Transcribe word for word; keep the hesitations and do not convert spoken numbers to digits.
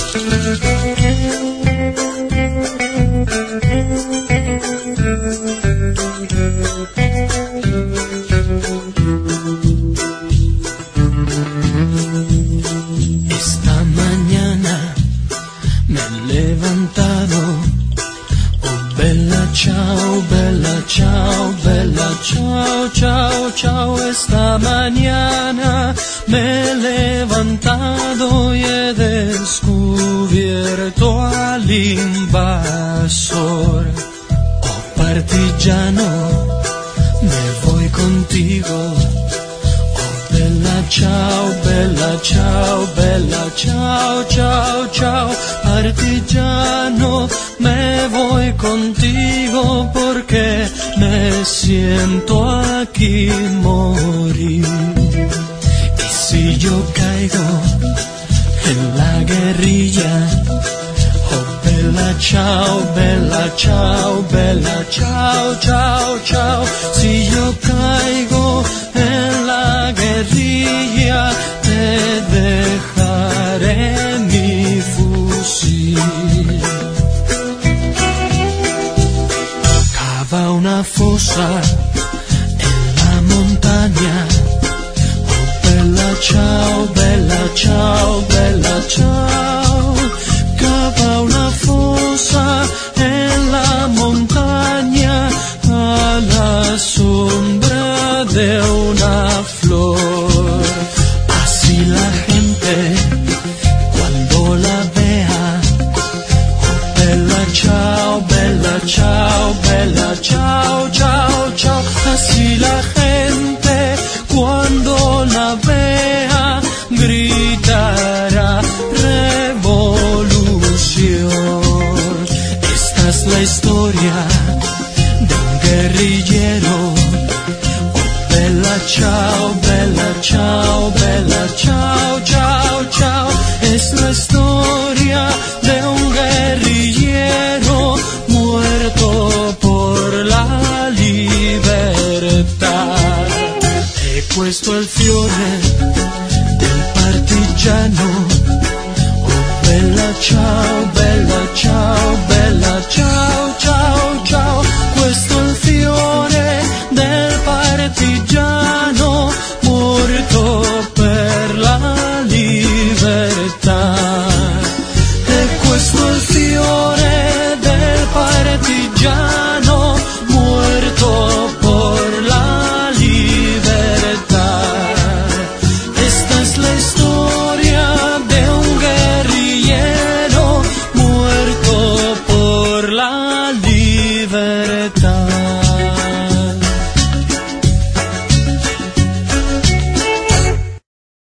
Esta mañana me he levantado, oh bella ciao, bella ciao, bella ciao, ciao, ciao. Esta mañana me he levantado y he descubierto al invasor. Oh partigiano, me voy contigo. Bella ciao, bella ciao, bella ciao, ciao, ciao. Partigiano, me voy contigo porque me siento aquí morir. Y si yo caigo en la guerrilla, oh bella ciao, bella ciao, bella ciao, ciao, ciao. Si yo caigo en la guerrilla, te dejaré mi fusil. Cava una fosa en la montaña, oh bella ciao, bella ciao, bella ciao. Cava una fosa en la montaña a la sombra de una flor. Así la gente cuando la vea, oh bella ciao, bella ciao, bella ciao, ciao, ciao. Así la gente cuando la vea gritará revolución. Esta es la historia de un guerrillero. Oh bella ciao, bella ciao, bella ciao, ciao, ciao. Es la historia de un guerrillero muerto por la libertad. He puesto el fiore del partigiano. Oh bella ciao, bella ciao, bella ciao, ciao, ciao. Questo è il fiore del partigiano morto per la libertà. E questo è il fiore del partigiano muerto por la libertà. Esta es la historia de un guerrillero muerto por la libertà.